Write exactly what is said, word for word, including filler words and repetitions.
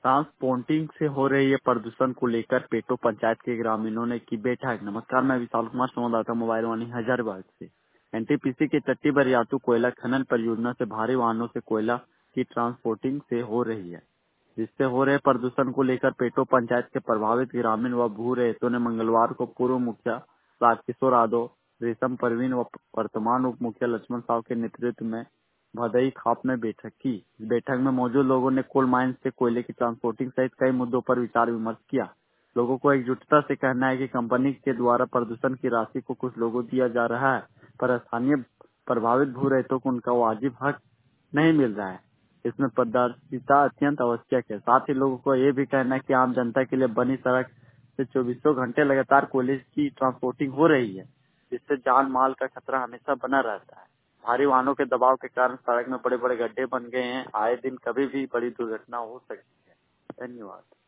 Transporting से हो रही है प्रदूषण को लेकर पेटो पंचायत के ग्रामीणों ने की बैठक। नमस्कार, मैं विशाल कुमार, संवाददाता मोबाइल वाणी हजारीबाग से। एनटीपीसी के चट्टी बरियातू कोयला खनन परियोजना से भारी वाहनों से कोयला की ट्रांसपोर्टिंग से हो रही है, जिससे हो रहे प्रदूषण को लेकर पेटो पंचायत के प्रभावित ग्रामीण व भू रहितों ने मंगलवार को पूर्व मुखिया राजकिशोर यादव, रेशम परवीन व वर्तमान उप मुखिया लक्ष्मण साहु के नेतृत्व में भदई खाप में बैठक की। इस बैठक में मौजूद लोगों ने कोल माइन से कोयले की ट्रांसपोर्टिंग सहित कई मुद्दों पर विचार विमर्श किया। लोगों को एकजुटता से कहना है कि कंपनी के द्वारा प्रदूषण की राशि को कुछ लोगों दिया जा रहा है, पर स्थानीय प्रभावित भू रहितों को उनका वाजिब हक नहीं मिल रहा है। इसमें पारदर्शिता अत्यंत आवश्यक है। साथ ही लोगों को ये भी कहना है कि आम जनता के लिए बनी सड़क से चौबीसों घंटे लगातार कोयले की ट्रांसपोर्टिंग हो रही है, जिससे जान माल का खतरा हमेशा बना रहता है। भारी वाहनों के दबाव के कारण सड़क में बड़े बड़े गड्ढे बन गए हैं। आए दिन कभी भी बड़ी दुर्घटना हो सकती है। धन्यवाद।